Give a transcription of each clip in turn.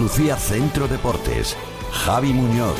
Andalucía Centro Deportes. Javi Muñoz.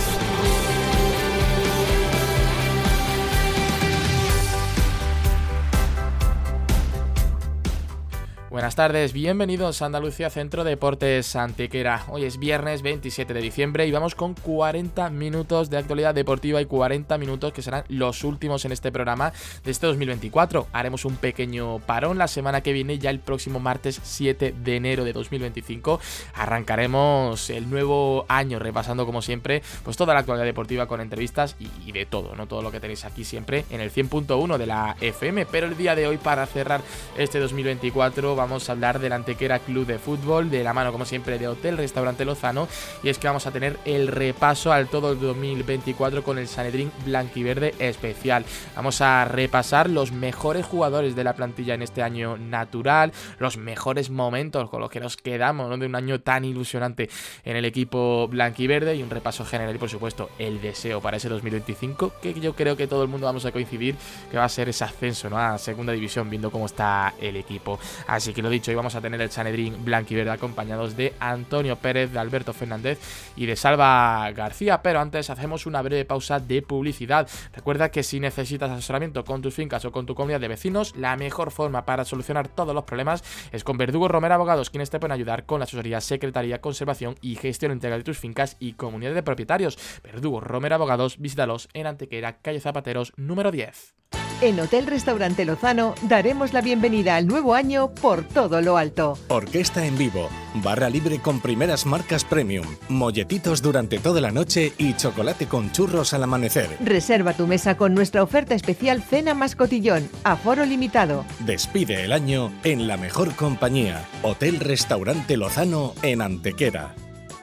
Buenas tardes, bienvenidos a Andalucía Centro Deportes Antequera. Hoy es viernes 27 de diciembre y vamos con 40 minutos de actualidad deportiva y 40 minutos que serán los últimos en este programa de este 2024. Haremos un pequeño parón la semana que viene, ya el próximo martes 7 de enero de 2025. Arrancaremos el nuevo año repasando como siempre pues toda la actualidad deportiva con entrevistas y de todo, ¿no? Todo lo que tenéis aquí siempre en el 100.1 de la FM. Pero el día de hoy, para cerrar este 2024, vamos a hablar del Antequera Club de Fútbol, de la mano como siempre de Hotel Restaurante Lozano, y es que vamos a tener el repaso al todo el 2024 con el Sanedrín Blanquiverde especial. Vamos a repasar los mejores jugadores de la plantilla en este año natural, los mejores momentos con los que nos quedamos, ¿no?, de un año tan ilusionante en el equipo blanquiverde, y un repaso general y por supuesto el deseo para ese 2025, que yo creo que todo el mundo vamos a coincidir que va a ser ese ascenso, ¿no?, a segunda división, viendo cómo está el equipo. Así que lo dicho, hoy vamos a tener el Sanedrín blanquiverde acompañados de Antonio Pérez, de Alberto Fernández y de Salva García. Pero antes hacemos una breve pausa de publicidad. Recuerda que si necesitas asesoramiento con tus fincas o con tu comunidad de vecinos, la mejor forma para solucionar todos los problemas es con Verdugo Romero Abogados, quienes te pueden ayudar con la asesoría, secretaría, conservación y gestión integral de tus fincas y comunidad de propietarios. Verdugo Romero Abogados, visítalos en Antequera, calle Zapateros, número 10. En Hotel Restaurante Lozano daremos la bienvenida al nuevo año por todo lo alto. Orquesta en vivo, barra libre con primeras marcas premium, molletitos durante toda la noche y chocolate con churros al amanecer. Reserva tu mesa con nuestra oferta especial cena más cotillón, aforo limitado. Despide el año en la mejor compañía. Hotel Restaurante Lozano en Antequera.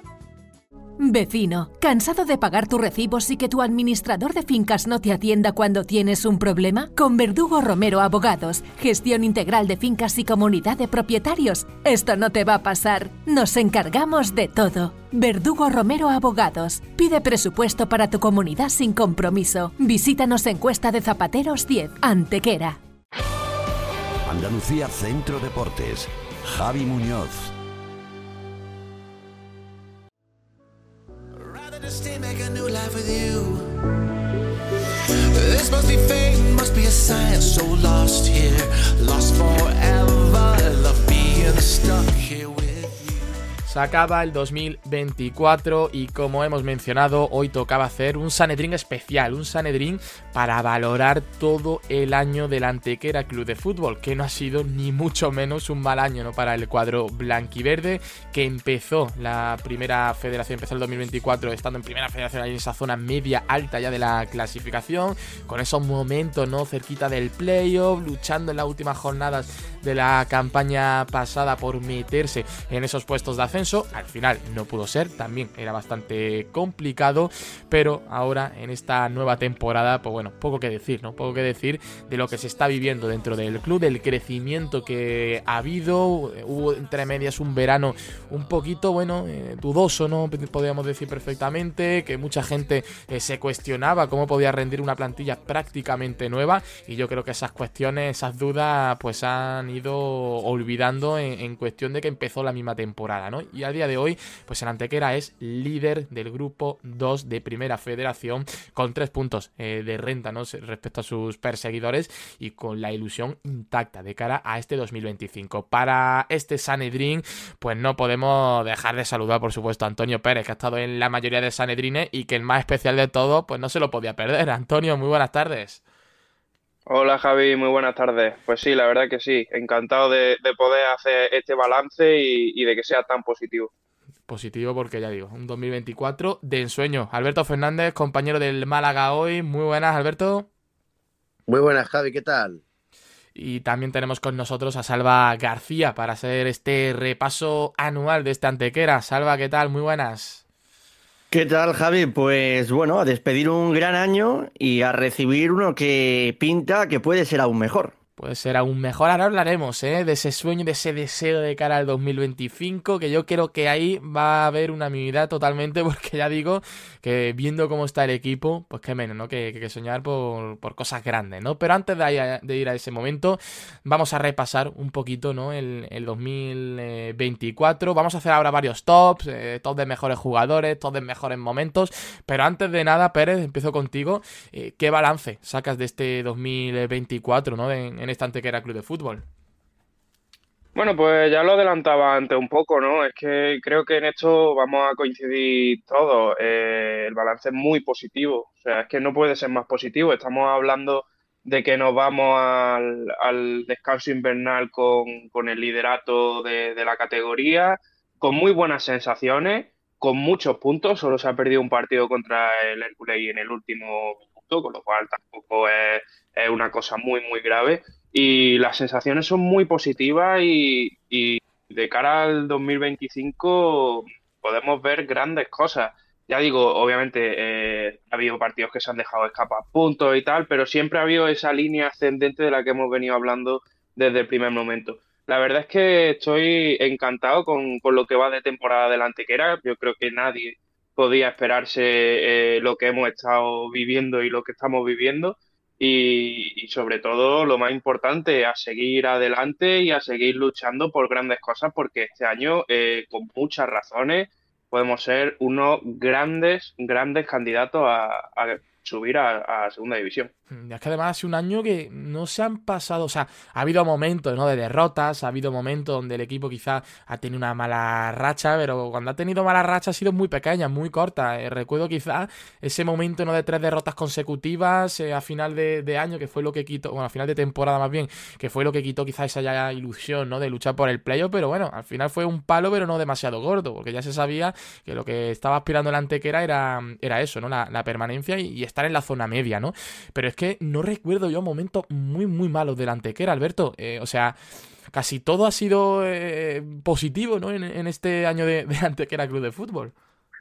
Vecino, ¿cansado de pagar tus recibos y que tu administrador de fincas no te atienda cuando tienes un problema? Con Verdugo Romero Abogados, gestión integral de fincas y comunidad de propietarios. Esto no te va a pasar. Nos encargamos de todo. Verdugo Romero Abogados. Pide presupuesto para tu comunidad sin compromiso. Visítanos en Cuesta de Zapateros 10, Antequera. Andalucía Centro Deportes. Javi Muñoz. Make a new life with you. This must be fate, must be a sign. So lost here, lost forever. Love being stuck here with you. Se acaba el 2024 y, como hemos mencionado, hoy tocaba hacer un Sanedrín especial, un Sanedrín para valorar todo el año del Antequera Club de Fútbol, que no ha sido ni mucho menos un mal año, ¿no?, para el cuadro blanquiverde, que empezó la primera federación, empezó el 2024 estando en primera federación ahí en esa zona media alta ya de la clasificación, con esos momentos, ¿no?, cerquita del playoff, luchando en las últimas jornadas de la campaña pasada por meterse en esos puestos de ascenso. Al final no pudo ser, también era bastante complicado, pero ahora en esta nueva temporada, pues bueno, poco que decir, ¿no? Poco que decir de lo que se está viviendo dentro del club, del crecimiento que ha habido. Hubo entre medias un verano un poquito, bueno, dudoso, ¿no?, podríamos decir perfectamente, que mucha gente se cuestionaba cómo podía rendir una plantilla prácticamente nueva, y yo creo que esas cuestiones, esas dudas, pues han ido olvidando en cuestión de que empezó la misma temporada, ¿no? Y a día de hoy, pues el Antequera es líder del grupo 2 de Primera Federación, con 3 puntos de renta, ¿no?, respecto a sus perseguidores, y con la ilusión intacta de cara a este 2025. Para este Sanedrín, pues no podemos dejar de saludar, por supuesto, a Antonio Pérez, que ha estado en la mayoría de Sanedrines y que el más especial de todo, pues no se lo podía perder. Antonio, muy buenas tardes. Hola Javi, muy buenas tardes. Pues sí, la verdad que sí, encantado de poder hacer este balance y de que sea tan positivo. Positivo porque, ya digo, un 2024 de ensueño. Alberto Fernández, compañero del Málaga hoy. Muy buenas, Alberto. Muy buenas, Javi, ¿qué tal? Y también tenemos con nosotros a Salva García para hacer este repaso anual de este Antequera. Salva, ¿qué tal? Muy buenas. ¿Qué tal, Javi? Pues bueno, a despedir un gran año y a recibir uno que pinta que puede ser aún mejor. puede ser aún mejor. Ahora hablaremos de ese sueño, de ese deseo de cara al 2025, que yo creo que ahí va a haber unanimidad totalmente, porque ya digo que viendo cómo está el equipo, pues qué menos, ¿no? que soñar por cosas grandes, ¿no? Pero antes de ir a ese momento, vamos a repasar un poquito, ¿no? el 2024. Vamos a hacer ahora varios tops, tops de mejores jugadores, tops de mejores momentos, pero antes de nada, Pérez, empiezo contigo. ¿Qué balance sacas de este 2024, ¿no? en esta Antequera Club de Fútbol? Bueno, pues ya lo adelantaba antes un poco, ¿no? Es que creo que en esto vamos a coincidir todos. El balance es muy positivo. O sea, es que no puede ser más positivo. Estamos hablando de que nos vamos al descanso invernal con el liderato de la categoría, con muy buenas sensaciones, con muchos puntos. Solo se ha perdido un partido contra el Hércules en el último minuto, con lo cual tampoco es una cosa muy, muy grave. Y las sensaciones son muy positivas y de cara al 2025 podemos ver grandes cosas. Ya digo, obviamente ha habido partidos que se han dejado escapar puntos y tal, pero siempre ha habido esa línea ascendente de la que hemos venido hablando desde el primer momento. La verdad es que estoy encantado con lo que va de temporada de la Antequera. Yo creo que nadie podía esperarse lo que hemos estado viviendo y lo que estamos viviendo. Y sobre todo, lo más importante, a seguir adelante y a seguir luchando por grandes cosas, porque este año, con muchas razones, podemos ser unos grandes, grandes candidatos a subir a segunda división. Es que además ha sido un año que no se han pasado, o sea, ha habido momentos, ¿no? de derrotas, ha habido momentos donde el equipo quizá ha tenido una mala racha, pero cuando ha tenido mala racha ha sido muy pequeña, muy corta. Recuerdo quizá ese momento, ¿no? de 3 derrotas consecutivas a final de año, que fue lo que quitó, bueno, a final de temporada más bien, que fue lo que quitó quizá esa ya ilusión, ¿no? de luchar por el playoff, pero bueno, al final fue un palo, pero no demasiado gordo, porque ya se sabía que lo que estaba aspirando el Antequera era eso, ¿no? La permanencia y estar en la zona media, ¿no? Pero es que no recuerdo yo momentos muy, muy malos del Antequera, Alberto. O sea, casi todo ha sido positivo, ¿no? en este año de Antequera Club de Fútbol.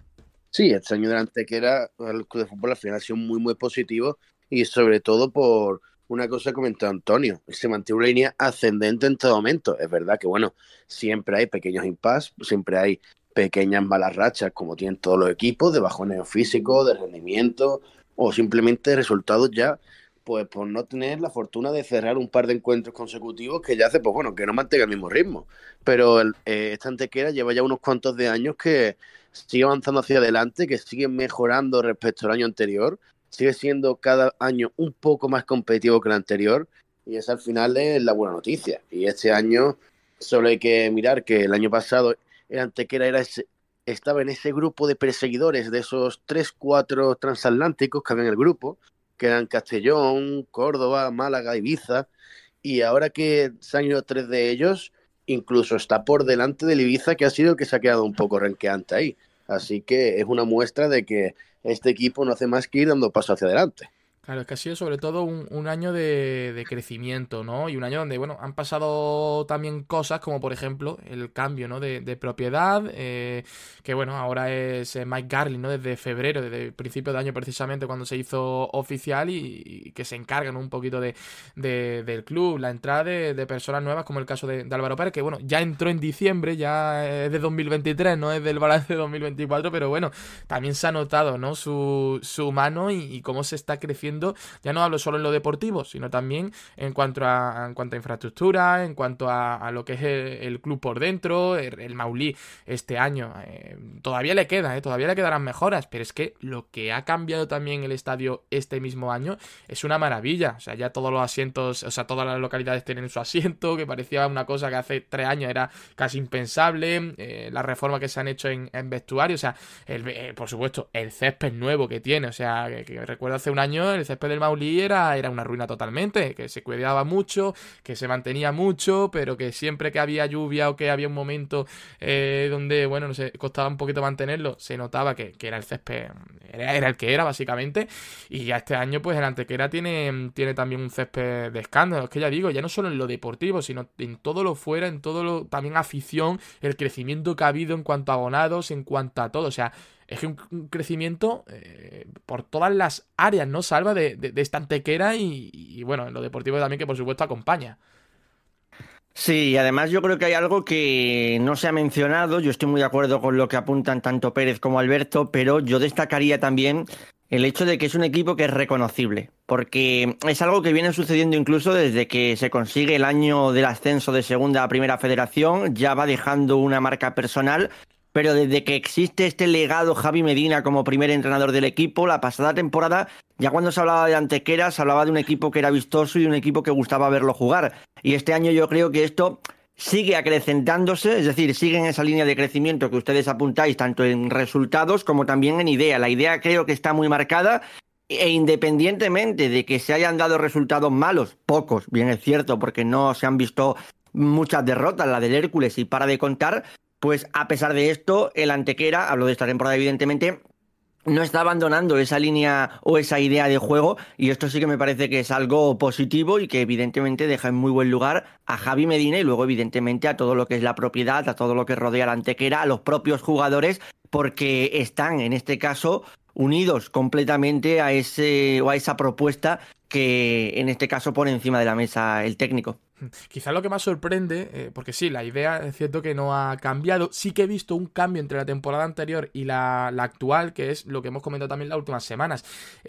Sí, este año de Antequera, el Club de Fútbol al final ha sido muy, muy positivo y sobre todo por una cosa que comentó Antonio, se mantiene una línea ascendente en todo momento. Es verdad que, bueno, siempre hay pequeños impases, siempre hay pequeñas malas rachas, como tienen todos los equipos, de bajoneo físico, de rendimiento o simplemente resultados ya, pues por no tener la fortuna de cerrar un par de encuentros consecutivos que ya hace, pues bueno, que no mantenga el mismo ritmo. Pero esta Antequera lleva ya unos cuantos de años que sigue avanzando hacia adelante, que sigue mejorando respecto al año anterior, sigue siendo cada año un poco más competitivo que el anterior, y esa al final es la buena noticia. Y este año solo hay que mirar que el año pasado el Antequera estaba en ese grupo de perseguidores de esos 3-4 transatlánticos que había en el grupo, que eran Castellón, Córdoba, Málaga, Ibiza, y ahora que se han ido 3 de ellos, incluso está por delante del Ibiza, que ha sido el que se ha quedado un poco renqueante ahí. Así que es una muestra de que este equipo no hace más que ir dando paso hacia adelante. Claro, es que ha sido sobre todo un año de crecimiento, ¿no? Y un año donde, bueno, han pasado también cosas como, por ejemplo, el cambio, ¿no? de propiedad, que, bueno, ahora es Mike Garling, ¿no? Desde febrero, desde el principio de año precisamente, cuando se hizo oficial y que se encargan, ¿no? un poquito del club, la entrada de personas nuevas, como el caso de Álvaro Pérez, que, bueno, ya entró en diciembre, ya es de 2023, no es del balance de 2024, pero, bueno, también se ha notado, ¿no? Su mano y cómo se está creciendo. Ya no hablo solo en lo deportivo, sino también en cuanto a infraestructura, en cuanto a lo que es el club por dentro. El Maulí este año todavía le quedarán mejoras, pero es que lo que ha cambiado también el estadio este mismo año es una maravilla. O sea, ya todos los asientos, o sea, todas las localidades tienen su asiento, que parecía una cosa que hace 3 años era casi impensable. La reforma que se han hecho en vestuario, o sea, por supuesto, el césped nuevo que tiene, o sea, que recuerdo hace un año el césped del Maulí era una ruina totalmente, que se cuidaba mucho, que se mantenía mucho, pero que siempre que había lluvia o que había un momento donde, bueno, no sé, costaba un poquito mantenerlo, se notaba que era el césped, era el que era básicamente. Y ya este año pues el Antequera tiene también un césped de escándalo. Es que ya digo, ya no solo en lo deportivo, sino en todo lo fuera, en todo lo también afición, el crecimiento que ha habido en cuanto a abonados, en cuanto a todo, o sea, es que un crecimiento por todas las áreas, ¿no? Salva de esta Antequera y bueno, en lo deportivo también, que por supuesto acompaña. Sí, y además yo creo que hay algo que no se ha mencionado. Yo estoy muy de acuerdo con lo que apuntan tanto Pérez como Alberto, pero yo destacaría también el hecho de que es un equipo que es reconocible, porque es algo que viene sucediendo incluso desde que se consigue el año del ascenso de segunda a primera federación, ya va dejando una marca personal. Pero desde que existe este legado Javi Medina como primer entrenador del equipo, la pasada temporada, ya cuando se hablaba de Antequera, se hablaba de un equipo que era vistoso y un equipo que gustaba verlo jugar. Y este año yo creo que esto sigue acrecentándose, es decir, sigue en esa línea de crecimiento que ustedes apuntáis, tanto en resultados como también en idea. La idea creo que está muy marcada. E independientemente de que se hayan dado resultados malos, pocos, bien es cierto, porque no se han visto muchas derrotas, la del Hércules y para de contar, pues a pesar de esto, el Antequera, hablo de esta temporada evidentemente, no está abandonando esa línea o esa idea de juego, y esto sí que me parece que es algo positivo y que evidentemente deja en muy buen lugar a Javi Medina y luego evidentemente a todo lo que es la propiedad, a todo lo que rodea a la Antequera, a los propios jugadores, porque están en este caso unidos completamente a ese o a esa propuesta que en este caso pone encima de la mesa el técnico. Quizás lo que más sorprende, porque sí, la idea es cierto que no ha cambiado, sí que he visto un cambio entre la temporada anterior y la actual, que es lo que hemos comentado también las últimas semanas,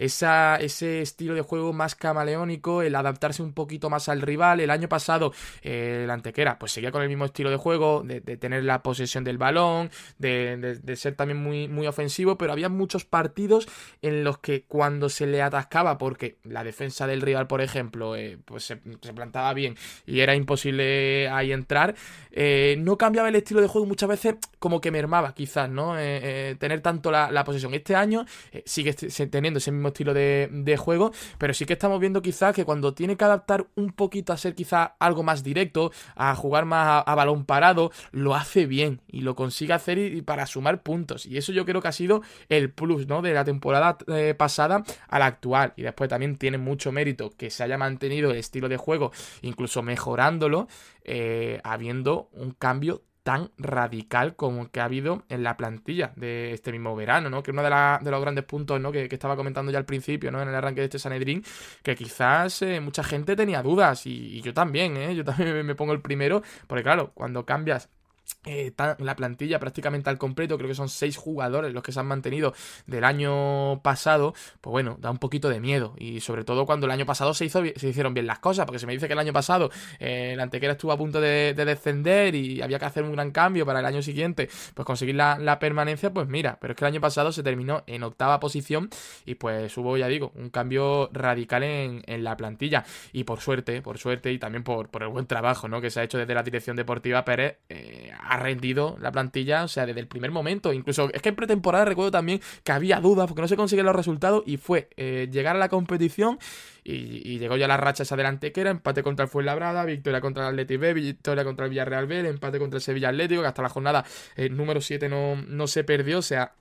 ese estilo de juego más camaleónico, el adaptarse un poquito más al rival. El año pasado la Antequera pues seguía con el mismo estilo de juego, de tener la posesión del balón, de ser también muy, muy ofensivo, pero había muchos partidos en los que cuando se le atascaba, porque la defensa del rival, por ejemplo, pues se plantaba bien y era imposible ahí entrar, no cambiaba el estilo de juego, muchas veces como que mermaba quizás, ¿no? Tener tanto la posesión. Este año sigue teniendo ese mismo estilo de juego, pero sí que estamos viendo quizás que cuando tiene que adaptar un poquito a ser quizás algo más directo, a jugar más a balón parado, lo hace bien y lo consigue hacer y para sumar puntos, y eso yo creo que ha sido el plus, ¿no? De la temporada pasada a la actual. Y después también tiene mucho mérito que se haya mantenido el estilo de juego, incluso mejorándolo, habiendo un cambio tan radical como el que ha habido en la plantilla de este mismo verano, ¿no? Que uno de los grandes puntos, ¿no? que estaba comentando ya al principio, ¿no? En el arranque de este Sanedrín, que quizás mucha gente tenía dudas, y yo también, yo también me pongo el primero, porque claro, cuando cambias la plantilla prácticamente al completo, creo que son 6 jugadores los que se han mantenido del año pasado, pues bueno, da un poquito de miedo, y sobre todo cuando el año pasado se hicieron bien las cosas, porque se me dice que el año pasado la Antequera estuvo a punto de descender y había que hacer un gran cambio para el año siguiente pues conseguir la permanencia, pues mira, pero es que el año pasado se terminó en 8ª posición y pues hubo, ya digo, un cambio radical en la plantilla, y por suerte y también por el buen trabajo, ¿no? Que se ha hecho desde la dirección deportiva. Pérez ha rendido la plantilla, o sea, desde el primer momento. Incluso es que en pretemporada recuerdo también que había dudas porque no se consiguen los resultados, y fue llegar a la competición y llegó ya la racha esa delante, que era empate contra el Fuenlabrada, victoria contra el Athletic B, victoria contra el Villarreal B, empate contra el Sevilla Atlético, que hasta la jornada número 7 no se perdió. O sea,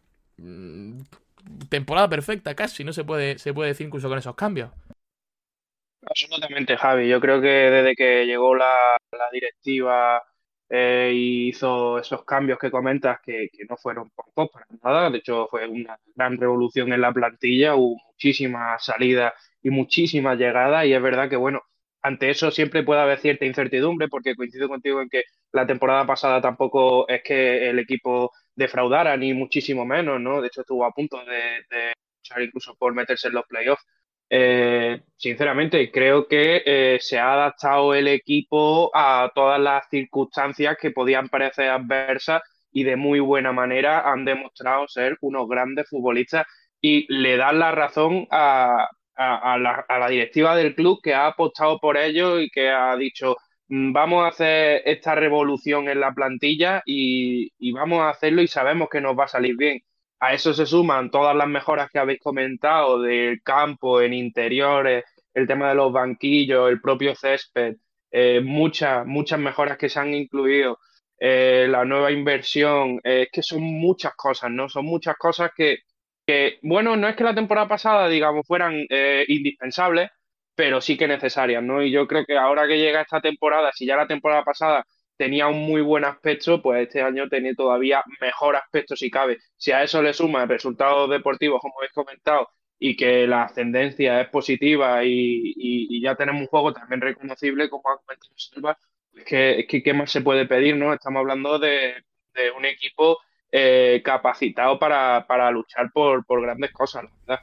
temporada perfecta casi, ¿no? Se puede decir, incluso con esos cambios. Absolutamente, Javi. Yo creo que desde que llegó la directiva y hizo esos cambios que comentas, que no fueron pocos para nada, de hecho fue una gran revolución en la plantilla, hubo muchísimas salidas y muchísimas llegadas, y es verdad que, bueno, ante eso siempre puede haber cierta incertidumbre, porque coincido contigo en que la temporada pasada tampoco es que el equipo defraudara, ni muchísimo menos, ¿no? De hecho estuvo a punto de luchar incluso por meterse en los playoffs. Sinceramente, creo que se ha adaptado el equipo a todas las circunstancias que podían parecer adversas, y de muy buena manera han demostrado ser unos grandes futbolistas, y le dan la razón a la directiva del club, que ha apostado por ellos y que ha dicho: Vamos a hacer esta revolución en la plantilla y vamos a hacerlo, y sabemos que nos va a salir bien". A eso se suman todas las mejoras que habéis comentado del campo, en interiores, el tema de los banquillos, el propio césped, muchas mejoras que se han incluido, la nueva inversión. Es que son muchas cosas, ¿no? Son muchas cosas que, bueno, no es que la temporada pasada, digamos, fueran indispensables, pero sí que necesarias, ¿no? Y yo creo que ahora que llega esta temporada, si ya la temporada pasada tenía un muy buen aspecto, pues este año tiene todavía mejor aspecto si cabe. Si a eso le suma el resultados deportivos, como habéis comentado, y que la ascendencia es positiva y ya tenemos un juego también reconocible, como ha comentado Silva, es que ¿qué más se puede pedir, no? Estamos hablando de un equipo capacitado para luchar por grandes cosas, la verdad.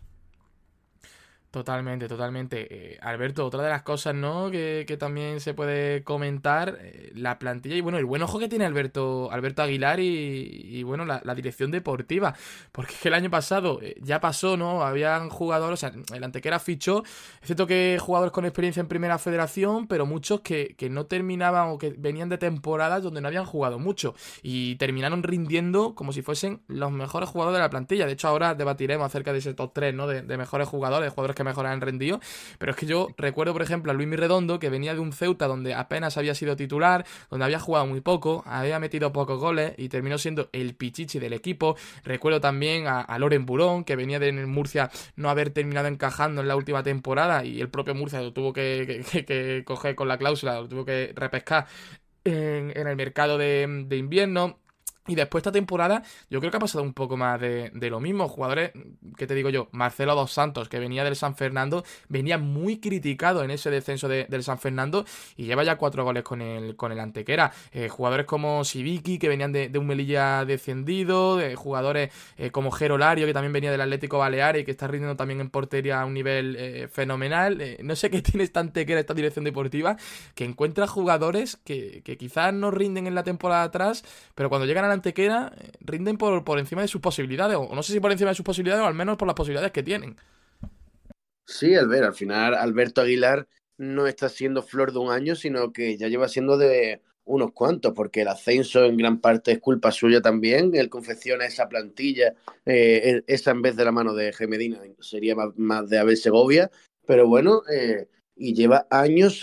Totalmente, totalmente. Alberto, otra de las cosas, ¿no? Que también se puede comentar, la plantilla y bueno, el buen ojo que tiene Alberto Aguilar y bueno, la dirección deportiva. Porque es que el año pasado ya pasó, ¿no? Habían jugadores, o sea, el Antequera fichó, es cierto que jugadores con experiencia en Primera Federación, pero muchos que no terminaban o que venían de temporadas donde no habían jugado mucho y terminaron rindiendo como si fuesen los mejores jugadores de la plantilla. De hecho, ahora debatiremos acerca de ese top 3, ¿no? De mejores jugadores que mejor han rendido, pero es que yo recuerdo, por ejemplo, a Luis Mirredondo, que venía de un Ceuta donde apenas había sido titular, donde había jugado muy poco, había metido pocos goles y terminó siendo el pichichi del equipo. Recuerdo también a Loren Burón, que venía de Murcia no haber terminado encajando en la última temporada y el propio Murcia lo tuvo que coger con la cláusula, lo tuvo que repescar en el mercado de invierno. Y después esta temporada yo creo que ha pasado un poco más de lo mismo. Jugadores, ¿qué te digo yo? Marcelo Dos Santos, que venía del San Fernando, venía muy criticado en ese descenso del San Fernando y lleva ya 4 goles con el Antequera. Jugadores como Sibiki, que venían de un Melilla descendido, jugadores como Jero Lario, que también venía del Atlético Baleares y que está rindiendo también en portería a un nivel fenomenal. No sé qué tiene esta Antequera, esta dirección deportiva, que encuentra jugadores que quizás no rinden en la temporada atrás, pero cuando llegan a la Antequera rinden por encima de sus posibilidades, o no sé si por encima de sus posibilidades, o al menos por las posibilidades que tienen. Sí, al final Alberto Aguilar no está siendo flor de un año, sino que ya lleva siendo de unos cuantos, porque el ascenso en gran parte es culpa suya también. Él confecciona esa plantilla, esa en vez de la mano de G. Medina, sería más de Abel Segovia, pero bueno, y lleva años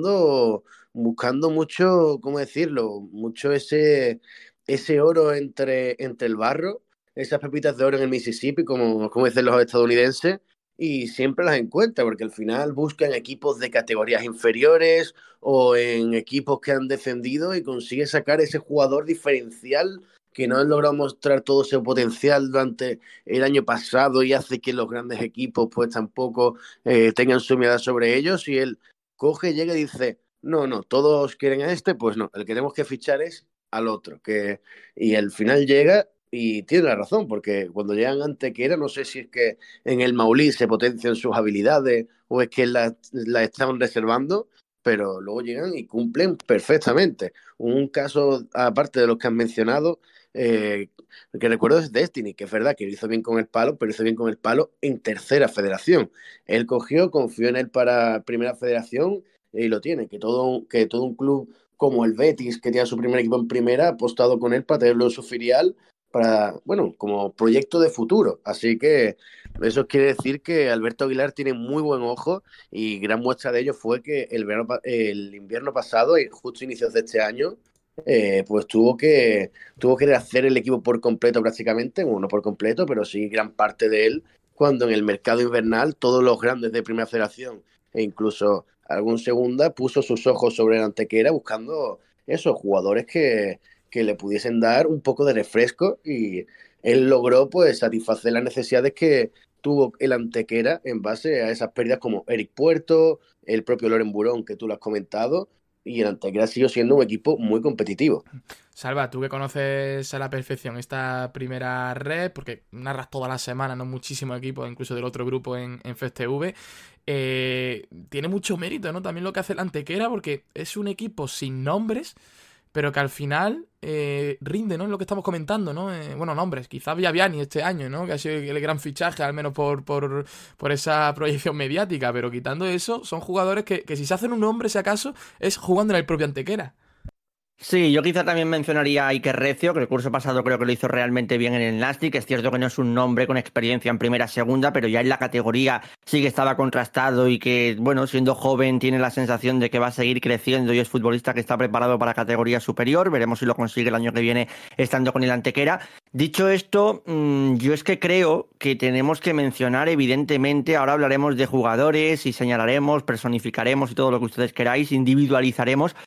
buscando mucho, ¿cómo decirlo? Mucho ese oro entre el barro, esas pepitas de oro en el Mississippi, como dicen los estadounidenses, y siempre las encuentra, porque al final buscan equipos de categorías inferiores o en equipos que han descendido y consigue sacar ese jugador diferencial que no han logrado mostrar todo ese potencial durante el año pasado y hace que los grandes equipos pues tampoco tengan su mirada sobre ellos, y él coge, llega y dice, no, todos quieren a este, pues no, el que tenemos que fichar es al otro, y al final llega y tiene la razón, porque cuando llegan a Antequera, no sé si es que en el Maulí se potencian sus habilidades o es que la estaban reservando, pero luego llegan y cumplen perfectamente. Un caso, aparte de los que han mencionado, que recuerdo es Destiny, que es verdad que lo hizo bien con el palo, pero hizo bien con el palo en Tercera Federación. Él confió en él para Primera Federación y lo tiene, que todo un club como el Betis, que tiene su primer equipo en Primera, ha apostado con él para tenerlo en su filial, como proyecto de futuro. Así que eso quiere decir que Alberto Aguilar tiene muy buen ojo, y gran muestra de ello fue que el invierno pasado, y justo inicios de este año, pues tuvo que hacer el equipo por completo prácticamente, bueno, no por completo, pero sí gran parte de él, cuando en el mercado invernal todos los grandes de Primera Federación e incluso algún segunda puso sus ojos sobre el Antequera buscando esos jugadores que le pudiesen dar un poco de refresco, y él logró pues satisfacer las necesidades que tuvo el Antequera en base a esas pérdidas como Eric Puerto, el propio Loren Burón, que tú lo has comentado, y el Antequera siguió siendo un equipo muy competitivo. Salva, tú que conoces a la perfección esta primera red, porque narras toda la semana, no muchísimos equipos, incluso del otro grupo en FestV, tiene mucho mérito, ¿no? También lo que hace el Antequera, porque es un equipo sin nombres, pero que al final rinde, ¿no? Es lo que estamos comentando, ¿no? Bueno, nombres, quizás Viaviani este año, ¿no? Que ha sido el gran fichaje, al menos por esa proyección mediática, pero quitando eso, son jugadores que si se hacen un nombre, si acaso, es jugando en el propio Antequera. Sí, yo quizá también mencionaría a Iker Recio, que el curso pasado creo que lo hizo realmente bien en el Nastic. Es cierto que no es un nombre con experiencia en primera, segunda, pero ya en la categoría sí que estaba contrastado y que, bueno, siendo joven tiene la sensación de que va a seguir creciendo y es futbolista que está preparado para categoría superior. Veremos si lo consigue el año que viene estando con el Antequera. Dicho esto, yo es que creo que tenemos que mencionar, evidentemente, ahora hablaremos de jugadores y señalaremos, personificaremos y todo lo que ustedes queráis, individualizaremos.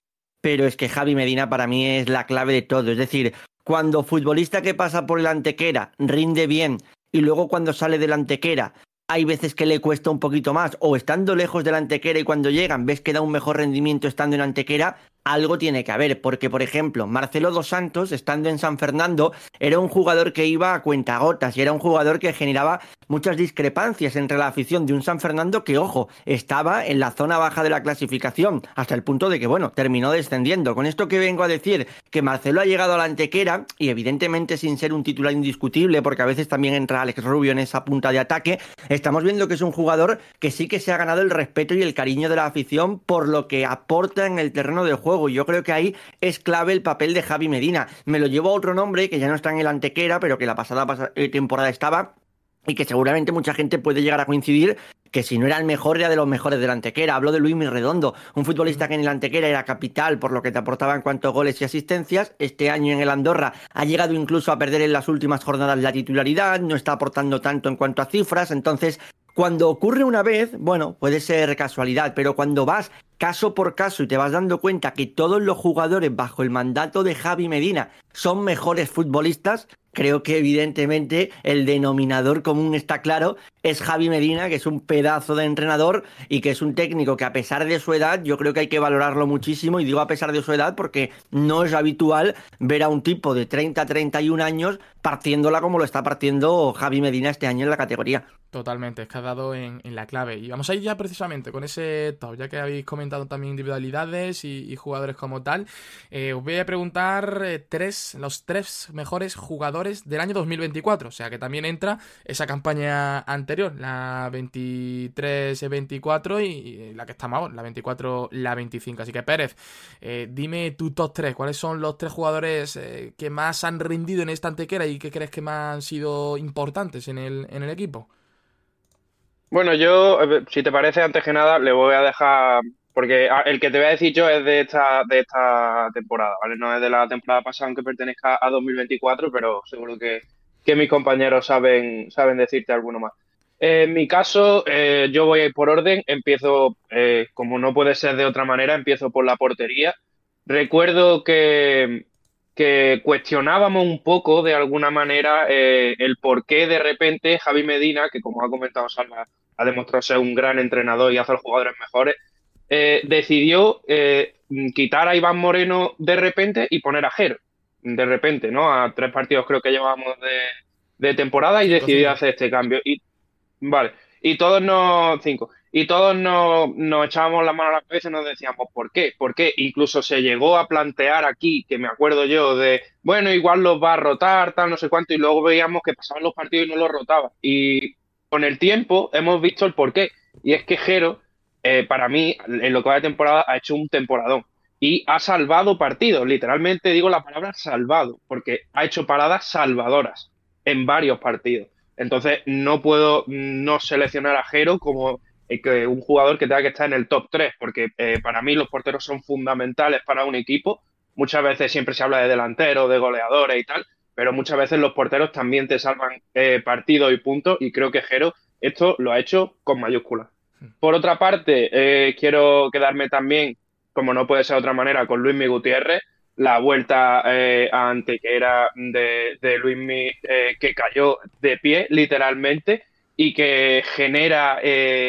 pero es que Javi Medina para mí es la clave de todo. Es decir, cuando futbolista que pasa por el Antequera rinde bien y luego cuando sale del Antequera hay veces que le cuesta un poquito más, o estando lejos del Antequera y cuando llegan ves que da un mejor rendimiento estando en Antequera, algo tiene que haber, porque por ejemplo, Marcelo Dos Santos, estando en San Fernando, era un jugador que iba a cuentagotas y era un jugador que generaba muchas discrepancias entre la afición de un San Fernando que, ojo, estaba en la zona baja de la clasificación, hasta el punto de que, bueno, terminó descendiendo. Con esto que vengo a decir, que Marcelo ha llegado a la Antequera, y evidentemente sin ser un titular indiscutible, porque a veces también entra Alex Rubio en esa punta de ataque, estamos viendo que es un jugador que sí que se ha ganado el respeto y el cariño de la afición por lo que aporta en el terreno del juego. Y yo creo que ahí es clave el papel de Javi Medina. Me lo llevo a otro nombre que ya no está en el Antequera, pero que la pasada temporada estaba, y que seguramente mucha gente puede llegar a coincidir que si no era el mejor, era de los mejores del Antequera. Hablo de Luismi Redondo, un futbolista que en el Antequera era capital por lo que te aportaba en cuanto a goles y asistencias. Este año en el Andorra ha llegado incluso a perder en las últimas jornadas la titularidad, no está aportando tanto en cuanto a cifras. Entonces, cuando ocurre una vez, bueno, puede ser casualidad, pero cuando vas caso por caso y te vas dando cuenta que todos los jugadores bajo el mandato de Javi Medina son mejores futbolistas, creo que evidentemente el denominador común está claro, es Javi Medina, que es un pedazo de entrenador y que es un técnico que a pesar de su edad, yo creo que hay que valorarlo muchísimo, y digo a pesar de su edad porque no es habitual ver a un tipo de 30-31 años partiéndola como lo está partiendo Javi Medina este año en la categoría. Totalmente, es que has dado en la clave. Y vamos a ir ya precisamente con ese top, ya que habéis comentado también individualidades y jugadores como tal. Os voy a preguntar los tres mejores jugadores del año 2024, o sea que también entra esa campaña anterior, la 23-24 y la que estamos ahora, la 24-25. Así que Pérez, dime tu top 3, ¿cuáles son los tres jugadores que más han rendido en esta Antequera y que crees que más han sido importantes en el equipo? Bueno, yo, si te parece, antes que nada, le voy a dejar, porque el que te voy a decir yo es de esta temporada, ¿vale? No es de la temporada pasada, aunque pertenezca a 2024, pero seguro que mis compañeros saben decirte alguno más. En mi caso, yo voy a ir por orden, empiezo, como no puede ser de otra manera, empiezo por la portería. Recuerdo que cuestionábamos un poco, de alguna manera, el por qué de repente Javi Medina, que como ha comentado Salva, ha demostrado ser un gran entrenador y hace a los jugadores mejores, decidió quitar a Iván Moreno de repente y poner a Jero de repente, ¿no? A 3 partidos creo que llevábamos de temporada, y decidió hacer este cambio. Y vale, y todos nos echábamos la mano a la cabeza y nos decíamos, ¿por qué? ¿Por qué? Incluso se llegó a plantear aquí, que me acuerdo yo, de, bueno, igual los va a rotar, tal, no sé cuánto, y luego veíamos que pasaban los partidos y no los rotaba. Y con el tiempo hemos visto el por qué. Y es que Jero, para mí, en lo que va de temporada, ha hecho un temporadón. Y ha salvado partidos, literalmente digo la palabra salvado, porque ha hecho paradas salvadoras en varios partidos. Entonces no puedo no seleccionar a Jero como un jugador que tenga que estar en el top 3, porque para mí los porteros son fundamentales para un equipo. Muchas veces siempre se habla de delanteros, de goleadores y tal, pero muchas veces los porteros también te salvan partidos y puntos, y creo que Jero esto lo ha hecho con mayúsculas. Por otra parte, quiero quedarme también, como no puede ser de otra manera, con Luismi Gutiérrez. La vuelta a Antequera de Luismi, que cayó de pie literalmente y que genera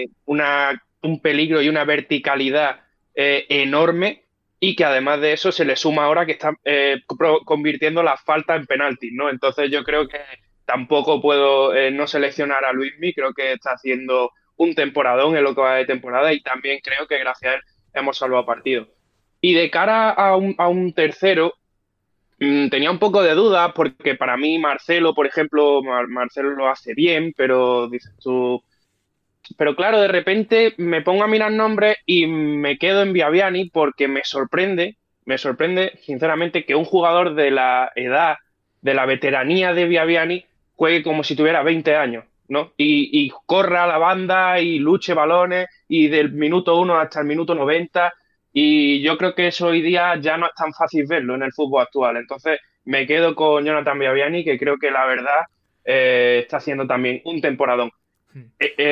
un peligro y una verticalidad enorme, y que además de eso se le suma ahora que está convirtiendo la falta en penalti, ¿no? Entonces yo creo que tampoco puedo no seleccionar a Luismi. Creo que está haciendo un temporadón en lo que va de temporada, y también creo que gracias a él hemos salvado partidos. Y de cara a un tercero, tenía un poco de dudas, porque para mí Marcelo, por ejemplo, Marcelo lo hace bien, pero dices tú... Pero claro, de repente me pongo a mirar nombres y me quedo en Viviani, porque me sorprende sinceramente que un jugador de la edad, de la veteranía de Viviani, juegue como si tuviera 20 años, ¿no? Y corra a la banda y luche balones, y del minuto 1 hasta el minuto 90... Y yo creo que eso hoy día ya no es tan fácil verlo en el fútbol actual. Entonces me quedo con Jonathan Viviani, que creo que la verdad está haciendo también un temporadón.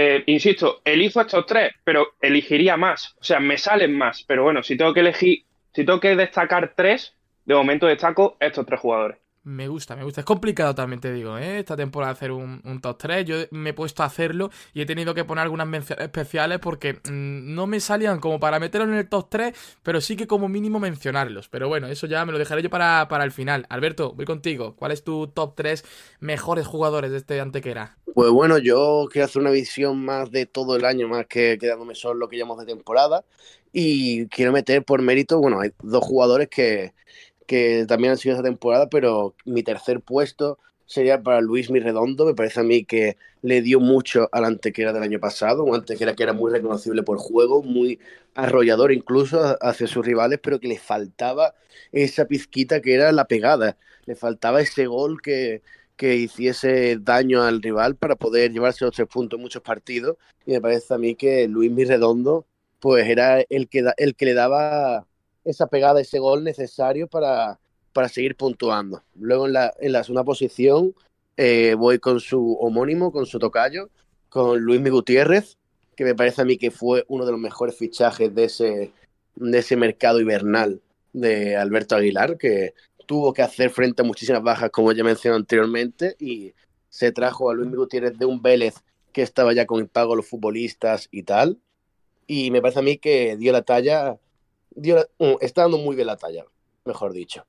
Insisto, elijo estos 3, pero elegiría más. O sea, me salen más. Pero bueno, si tengo que elegir Si tengo que destacar 3, de momento destaco estos 3 jugadores. Me gusta. Es complicado también, te digo, ¿eh? Esta temporada hacer un top 3. Yo me he puesto a hacerlo y he tenido que poner algunas menciones especiales porque no me salían como para meterlos en el top 3, pero sí que como mínimo mencionarlos. Pero bueno, eso ya me lo dejaré yo para el final. Alberto, voy contigo. ¿Cuál es tu top 3 mejores jugadores de este Antequera? Pues bueno, yo quiero hacer una visión más de todo el año, más que quedándome solo en lo que llamamos de temporada. Y quiero meter por mérito, bueno, hay 2 jugadores que también han sido esta temporada, pero mi tercer puesto sería para Luismi Redondo. Me parece a mí que le dio mucho al Antequera del año pasado, un Antequera que era muy reconocible por juego, muy arrollador incluso hacia sus rivales, pero que le faltaba esa pizquita que era la pegada, le faltaba ese gol que hiciese daño al rival para poder llevarse los 3 puntos en muchos partidos, y me parece a mí que Luismi Redondo pues era el que le daba esa pegada, ese gol necesario para seguir puntuando. Luego en la segunda posición voy con su homónimo, con su tocayo, con Luismi Gutiérrez, que me parece a mí que fue uno de los mejores fichajes de ese mercado invernal de Alberto Aguilar, que tuvo que hacer frente a muchísimas bajas, como ya mencioné anteriormente, y se trajo a Luismi Gutiérrez de un Vélez que estaba ya con impago a los futbolistas y tal, y me parece a mí que dio la talla. Está dando muy bien la talla, mejor dicho.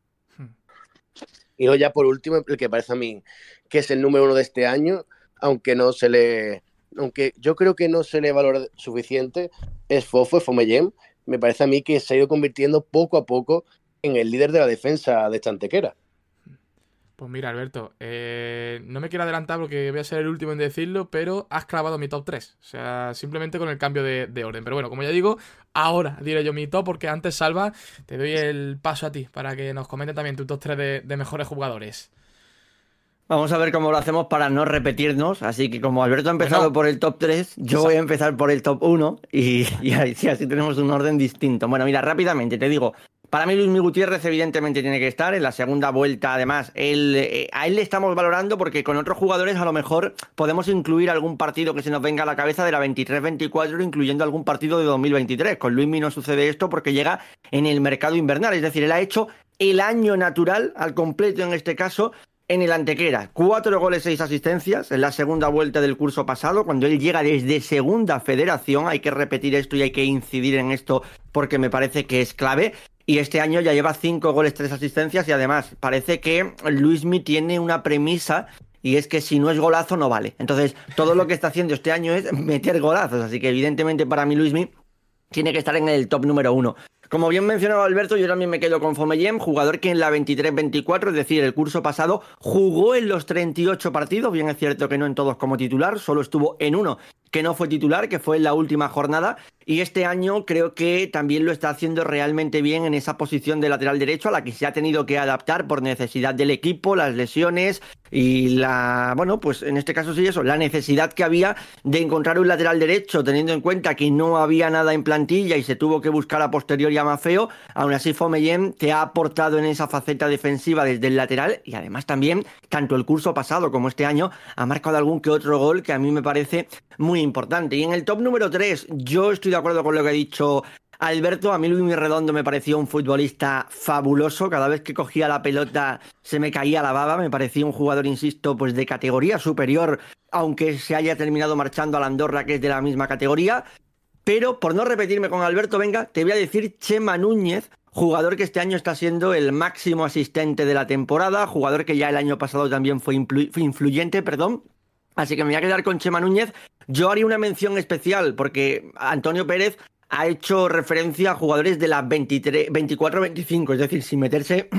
Y luego ya por último, el que parece a mí que es el número 1 de este año, aunque yo creo que no se le valora suficiente, es Fomellem. Me parece a mí que se ha ido convirtiendo poco a poco en el líder de la defensa de esta Antequera. Pues mira, Alberto, no me quiero adelantar porque voy a ser el último en decirlo, pero has clavado mi top 3. O sea, simplemente con el cambio de orden. Pero bueno, como ya digo, ahora diré yo mi top, porque antes, Salva, te doy el paso a ti para que nos comentes también tu top 3 de mejores jugadores. Vamos a ver cómo lo hacemos para no repetirnos. Así que como Alberto ha empezado por el top 3, yo voy a empezar por el top 1 y así tenemos un orden distinto. Bueno, mira, rápidamente te digo, para mí Luismi Gutiérrez evidentemente tiene que estar en la segunda vuelta. Además, a él le estamos valorando porque con otros jugadores a lo mejor podemos incluir algún partido que se nos venga a la cabeza de la 23-24, incluyendo algún partido de 2023. Con Luismi no sucede esto porque llega en el mercado invernal. Es decir, él ha hecho el año natural al completo en este caso en el Antequera. 4 goles, 6 asistencias en la segunda vuelta del curso pasado, cuando él llega desde segunda federación. Hay que repetir esto y hay que incidir en esto porque me parece que es clave. Y este año ya lleva 5 goles, 3 asistencias y además parece que Luismi tiene una premisa y es que si no es golazo no vale. Entonces todo lo que está haciendo este año es meter golazos, así que evidentemente para mí Luismi tiene que estar en el top número 1. Como bien mencionaba Alberto, yo también me quedo con Fomellem, jugador que en la 23-24, es decir, el curso pasado, jugó en los 38 partidos. Bien es cierto que no en todos como titular, solo estuvo en uno que no fue titular, que fue en la última jornada, y este año creo que también lo está haciendo realmente bien en esa posición de lateral derecho a la que se ha tenido que adaptar por necesidad del equipo, las lesiones y pues en este caso sí eso, la necesidad que había de encontrar un lateral derecho, teniendo en cuenta que no había nada en plantilla y se tuvo que buscar a posteriori a Maffeo. Aún así Fomellem te ha aportado en esa faceta defensiva desde el lateral y además también, tanto el curso pasado como este año, ha marcado algún que otro gol que a mí me parece muy importante. Y en el top número 3, yo estoy de acuerdo con lo que ha dicho Alberto. A mí Luismi Redondo me pareció un futbolista fabuloso. Cada vez que cogía la pelota se me caía la baba. Me parecía un jugador, insisto, pues de categoría superior, aunque se haya terminado marchando a la Andorra, que es de la misma categoría. Pero por no repetirme con Alberto, venga, te voy a decir Chema Núñez, jugador que este año está siendo el máximo asistente de la temporada, jugador que ya el año pasado también fue influyente, Así que me voy a quedar con Chema Núñez. Yo haría una mención especial porque Antonio Pérez ha hecho referencia a jugadores de las 24-25, es decir, sin meterse,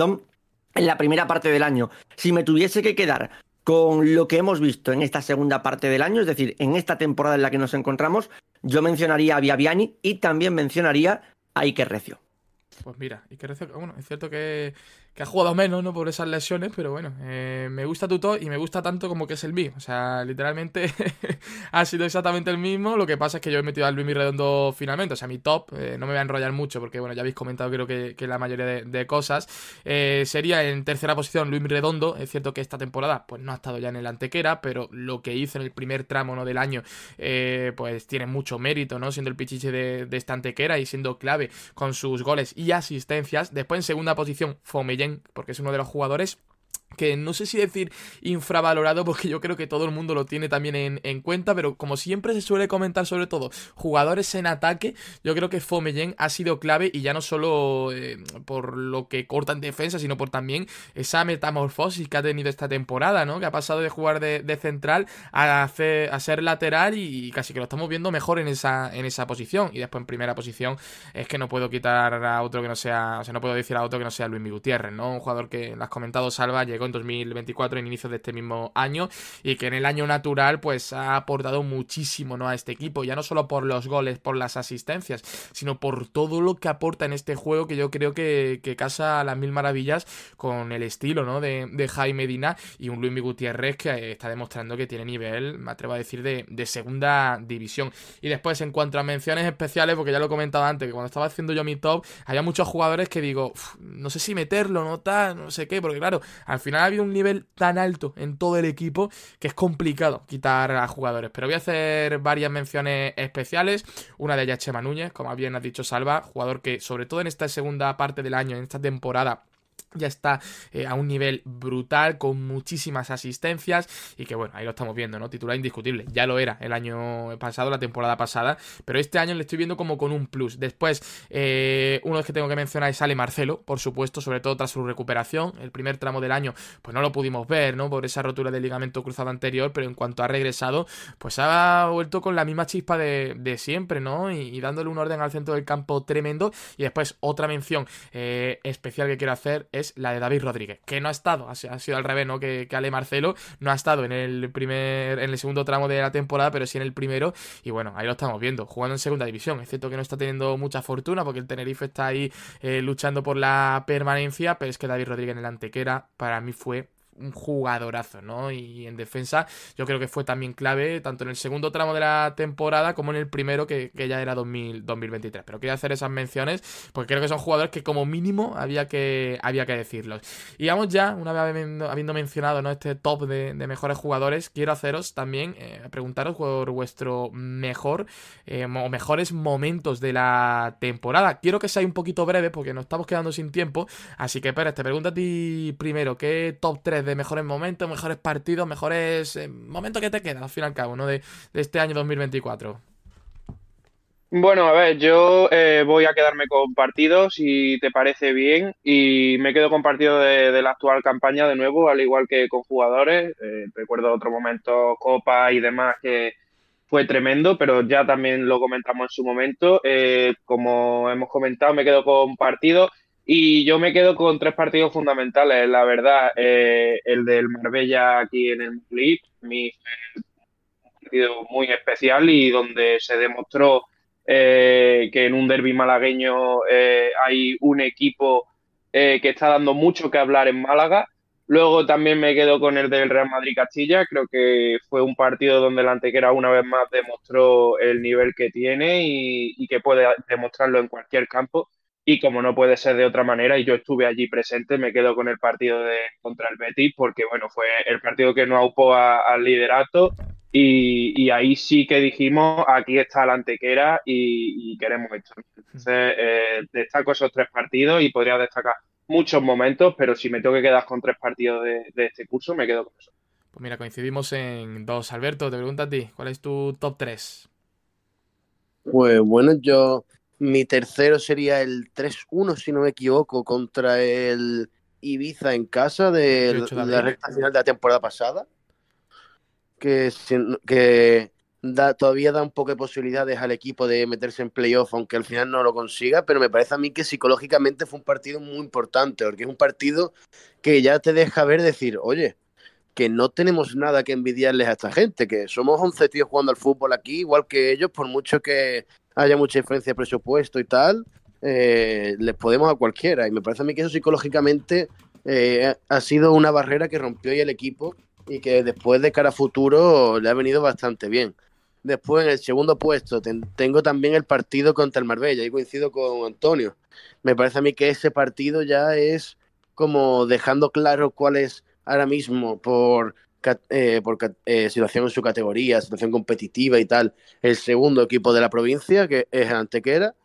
en la primera parte del año. Si me tuviese que quedar con lo que hemos visto en esta segunda parte del año, es decir, en esta temporada en la que nos encontramos, yo mencionaría a Biabiani y también mencionaría a Iker Recio. Pues mira, Iker Recio, bueno, es cierto que ha jugado menos, ¿no? Por esas lesiones, pero bueno, me gusta tu top y me gusta tanto como que es el mío. O sea, literalmente ha sido exactamente el mismo. Lo que pasa es que yo he metido al Luismi Redondo finalmente. O sea, mi top, no me voy a enrollar mucho porque, bueno, ya habéis comentado creo que la mayoría de cosas. Sería en tercera posición Luismi Redondo. Es cierto que esta temporada pues no ha estado ya en el Antequera, pero lo que hizo en el primer tramo, ¿no?, del año, pues tiene mucho mérito, ¿no? Siendo el pichiche de esta Antequera y siendo clave con sus goles y asistencias. Después en segunda posición Fomellén, porque es uno de los jugadores que no sé si decir infravalorado, porque yo creo que todo el mundo lo tiene también en cuenta, pero como siempre se suele comentar, sobre todo jugadores en ataque, yo creo que Fomellén ha sido clave, y ya no solo por lo que corta en defensa, sino por también esa metamorfosis que ha tenido esta temporada, ¿no? Que ha pasado de jugar de central a ser lateral, y casi que lo estamos viendo mejor en esa posición. Y después en primera posición es que no puedo quitar a otro que no sea, o sea, no puedo decir a otro que no sea Luismi Gutiérrez, ¿no? Un jugador que, lo has comentado, Salva, llegó en 2024, en inicios de este mismo año, y que en el año natural pues ha aportado muchísimo, ¿no?, a este equipo, ya no solo por los goles, por las asistencias, sino por todo lo que aporta en este juego, que yo creo que casa a las mil maravillas con el estilo, ¿no?, de Jaime Medina, y un Luismi Gutiérrez que está demostrando que tiene nivel, me atrevo a decir, de segunda división. Y después, en cuanto a menciones especiales, porque ya lo he comentado antes, que cuando estaba haciendo yo mi top, había muchos jugadores que digo, no sé si meterlo, no tal, no sé qué, porque claro, al final ha habido un nivel tan alto en todo el equipo que es complicado quitar a jugadores. Pero voy a hacer varias menciones especiales. Una de ellas, Chema Núñez, como bien has dicho, Salva, jugador que sobre todo en esta segunda parte del año, en esta temporada, ya está a un nivel brutal, con muchísimas asistencias, y que bueno, ahí lo estamos viendo, ¿no? Titular indiscutible. Ya lo era el año pasado, la temporada pasada, pero este año le estoy viendo como con un plus. Después, uno que tengo que mencionar es Ale Marcelo, por supuesto, sobre todo tras su recuperación. El primer tramo del año pues no lo pudimos ver, ¿no?, por esa rotura del ligamento cruzado anterior, pero en cuanto ha regresado, pues ha vuelto con la misma chispa de siempre, ¿no? Y dándole un orden al centro del campo tremendo. Y después, otra mención especial que quiero hacer es la de David Rodríguez, que no ha estado, ha sido al revés, ¿no?, que Ale Marcelo no ha estado en el segundo tramo de la temporada, pero sí en el primero, y bueno, ahí lo estamos viendo, jugando en segunda división. Es cierto que no está teniendo mucha fortuna, porque el Tenerife está ahí luchando por la permanencia, pero es que David Rodríguez en el Antequera para mí fue un jugadorazo, ¿no? Y en defensa yo creo que fue también clave, tanto en el segundo tramo de la temporada como en el primero, que ya era 2023. Pero quería hacer esas menciones porque creo que son jugadores que como mínimo había que decirlos. Y vamos ya, una vez habiendo mencionado, ¿no?, este top de mejores jugadores, quiero haceros también, preguntaros por vuestro mejor o mejores momentos de la temporada. Quiero que sea un poquito breve porque nos estamos quedando sin tiempo, así que Pérez, te pregunto a ti primero, ¿qué top 3 de mejores momentos, mejores partidos, mejores momentos que te quedan al fin y al cabo, ¿no?, de este año 2024? Bueno, a ver, yo voy a quedarme con partidos, si te parece bien, y me quedo con partidos de la actual campaña de nuevo, al igual que con jugadores. Recuerdo otro momento, Copa y demás, que fue tremendo, pero ya también lo comentamos en su momento. Como hemos comentado, me quedo con partidos, y yo me quedo con tres partidos fundamentales, la verdad. El del Marbella aquí en el Madrid, mi partido muy especial, y donde se demostró que en un derbi malagueño hay un equipo que está dando mucho que hablar en Málaga. Luego también me quedo con el del Real Madrid-Castilla. Creo que fue un partido donde el Antequera una vez más demostró el nivel que tiene, y que puede demostrarlo en cualquier campo. Y como no puede ser de otra manera, y yo estuve allí presente, me quedo con el partido contra el Betis, porque bueno, fue el partido que nos aupó al liderato, y ahí sí que dijimos, aquí está la Antequera y queremos esto. Entonces, destaco esos tres partidos, y podría destacar muchos momentos, pero si me tengo que quedar con tres partidos de este curso, me quedo con eso. Pues mira, coincidimos en dos. Alberto, te pregunto a ti, ¿cuál es tu top 3? Pues bueno, mi tercero sería el 3-1, si no me equivoco, contra el Ibiza en casa de la recta final de la temporada pasada, que todavía da un poco de posibilidades al equipo de meterse en playoff, aunque al final no lo consiga, pero me parece a mí que psicológicamente fue un partido muy importante, porque es un partido que ya te deja ver, decir, oye, que no tenemos nada que envidiarles a esta gente, que somos 11 tíos jugando al fútbol aquí, igual que ellos, por mucho que haya mucha diferencia de presupuesto y tal, les podemos a cualquiera, y me parece a mí que eso psicológicamente ha sido una barrera que rompió ahí el equipo y que después de cara a futuro le ha venido bastante bien. Después, en el segundo puesto, tengo también el partido contra el Marbella, y coincido con Antonio. Me parece a mí que ese partido ya es como dejando claro cuál es ahora mismo por situación en su categoría, situación competitiva y tal, el segundo equipo de la provincia, que es el Antequera,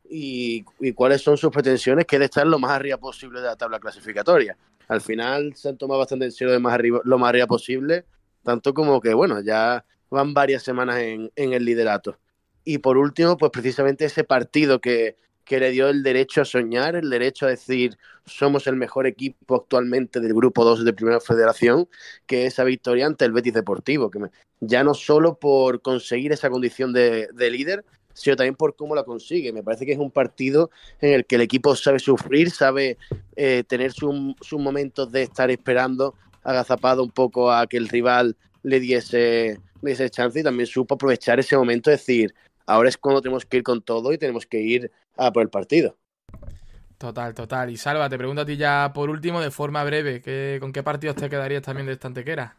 y cuáles son sus pretensiones, que es de estar lo más arriba posible de la tabla clasificatoria. Al final se han tomado bastante en serio lo más arriba posible, tanto como que, bueno, ya van varias semanas en el liderato. Y por último, pues precisamente ese partido que le dio el derecho a soñar, el derecho a decir somos el mejor equipo actualmente del grupo 2 de Primera Federación, que es esa victoria ante el Betis Deportivo, que ya no solo por conseguir esa condición de líder, sino también por cómo la consigue. Me parece que es un partido en el que el equipo sabe sufrir, sabe tener sus momentos de estar esperando, agazapado un poco a que el rival le diese chance, y también supo aprovechar ese momento de decir, ahora es cuando tenemos que ir con todo y tenemos que ir a por el partido. Total. Y Salva, te pregunto a ti ya por último, de forma breve, ¿con qué partidos te quedarías también de esta Antequera?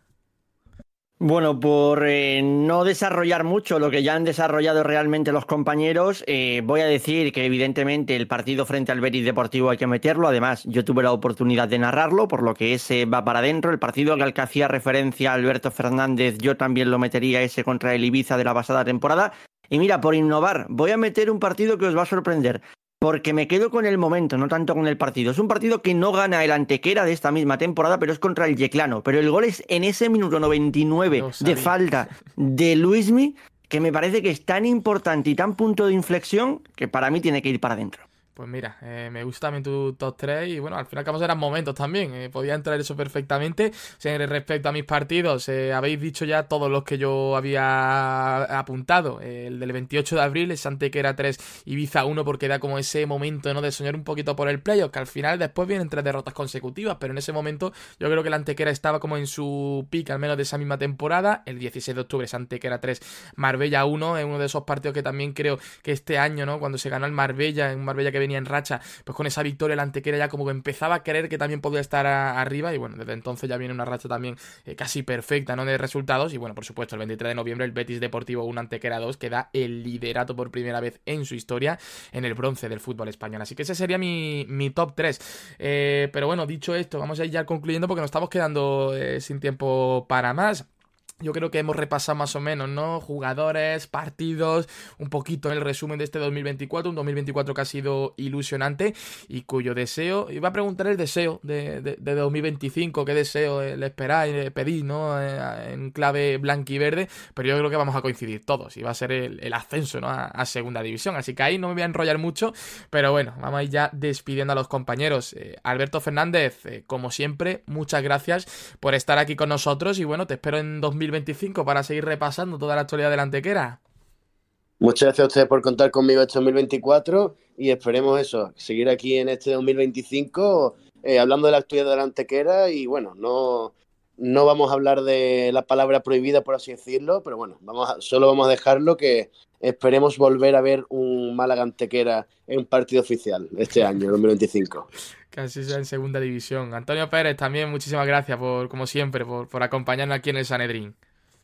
Bueno, por no desarrollar mucho lo que ya han desarrollado realmente los compañeros, voy a decir que evidentemente el partido frente al Betis Deportivo hay que meterlo. Además, yo tuve la oportunidad de narrarlo, por lo que ese va para adentro. El partido al que hacía referencia Alberto Fernández, yo también lo metería, ese contra el Ibiza de la pasada temporada. Y mira, por innovar, voy a meter un partido que os va a sorprender, porque me quedo con el momento, no tanto con el partido. Es un partido que no gana el Antequera de esta misma temporada, pero es contra el Yeclano. Pero el gol es en ese minuto 99 de falta de Luismi, que me parece que es tan importante y tan punto de inflexión que para mí tiene que ir para adentro. Pues mira, me gusta también tu top 3 y bueno, al fin y al cabo eran momentos también, podía entrar eso perfectamente. Respecto a mis partidos, habéis dicho ya todos los que yo había apuntado. El del 28 de abril, el Antequera 3, Ibiza 1, porque da como ese momento, ¿no?, de soñar un poquito por el playoff, que al final después vienen 3 derrotas consecutivas, pero en ese momento yo creo que el Antequera estaba como en su pick, al menos de esa misma temporada. El 16 de octubre, Antequera 3, Marbella 1, es uno de esos partidos que también creo que este año, ¿no?, cuando se ganó el Marbella, en Marbella que venía en racha, pues con esa victoria el Antequera ya como que empezaba a creer que también podía estar arriba, y bueno, desde entonces ya viene una racha también casi perfecta, ¿no?, de resultados. Y bueno, por supuesto, el 23 de noviembre el Betis Deportivo 1, Antequera 2, que da el liderato por primera vez en su historia en el bronce del fútbol español. Así que ese sería mi top 3. Pero bueno, dicho esto, vamos a ir ya concluyendo porque nos estamos quedando sin tiempo para más. Yo creo que hemos repasado más o menos, ¿no?, jugadores, partidos, un poquito en el resumen de este 2024, un 2024 que ha sido ilusionante y cuyo deseo, iba a preguntar el deseo de 2025, qué deseo le esperáis, pedís, ¿no?, en clave blanquiverde, pero yo creo que vamos a coincidir todos y va a ser el ascenso, ¿no?, a segunda división, así que ahí no me voy a enrollar mucho, pero bueno, vamos a ir ya despidiendo a los compañeros. Alberto Fernández, como siempre, muchas gracias por estar aquí con nosotros y bueno, te espero en 2025 para seguir repasando toda la actualidad de la Antequera. Muchas gracias a ustedes por contar conmigo este 2024 y esperemos eso, seguir aquí en este 2025 hablando de la actualidad de la Antequera y bueno, no vamos a hablar de la palabra prohibida, por así decirlo, pero bueno, solo vamos a dejarlo que esperemos volver a ver un Málaga Antequera en partido oficial este año, 2025. Que así sea en segunda división. Antonio Pérez, también muchísimas gracias como siempre, por acompañarnos aquí en el Sanedrín.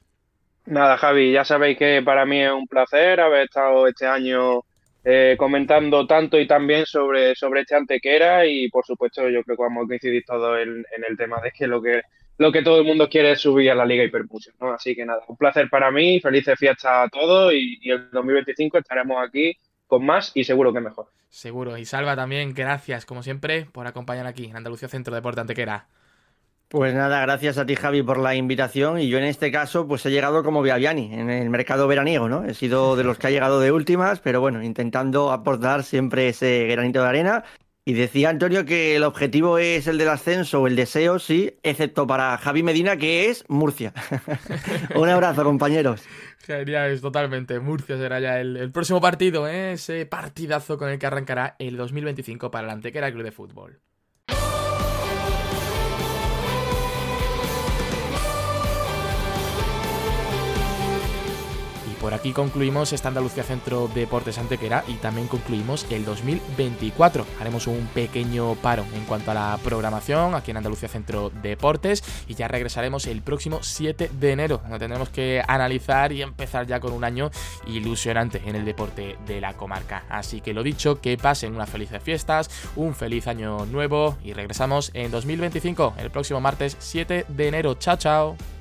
Nada, Javi, ya sabéis que para mí es un placer haber estado este año comentando tanto y tan bien sobre este Antequera y por supuesto yo creo que vamos a coincidir todos en el tema de que lo que todo el mundo quiere es subir a la Liga Hiperpulsion, ¿no? Así que nada, un placer para mí, felices fiestas a todos y el 2025 estaremos aquí con más y seguro que mejor. Seguro. Y Salva también, gracias como siempre por acompañar aquí en Andalucía Centro Deporte Antequera. Pues nada, gracias a ti, Javi, por la invitación. Y yo en este caso, pues he llegado como Viaviani, en el mercado veraniego, ¿no? He sido de los que ha llegado de últimas, pero bueno, intentando aportar siempre ese granito de arena. Y decía Antonio que el objetivo es el del ascenso o el deseo, sí, excepto para Javi Medina, que es Murcia. Un abrazo, compañeros. Genial, totalmente. Murcia será ya el próximo partido, ¿eh? Ese partidazo con el que arrancará el 2025 para el Antequera Club de Fútbol. por aquí concluimos esta Andalucía Centro Deportes Antequera y también concluimos el 2024. Haremos un pequeño paro en cuanto a la programación aquí en Andalucía Centro Deportes y ya regresaremos el próximo 7 de enero, donde tendremos que analizar y empezar ya con un año ilusionante en el deporte de la comarca. Así que lo dicho, que pasen unas felices fiestas, un feliz año nuevo y regresamos en 2025, el próximo martes 7 de enero. Chao, chao.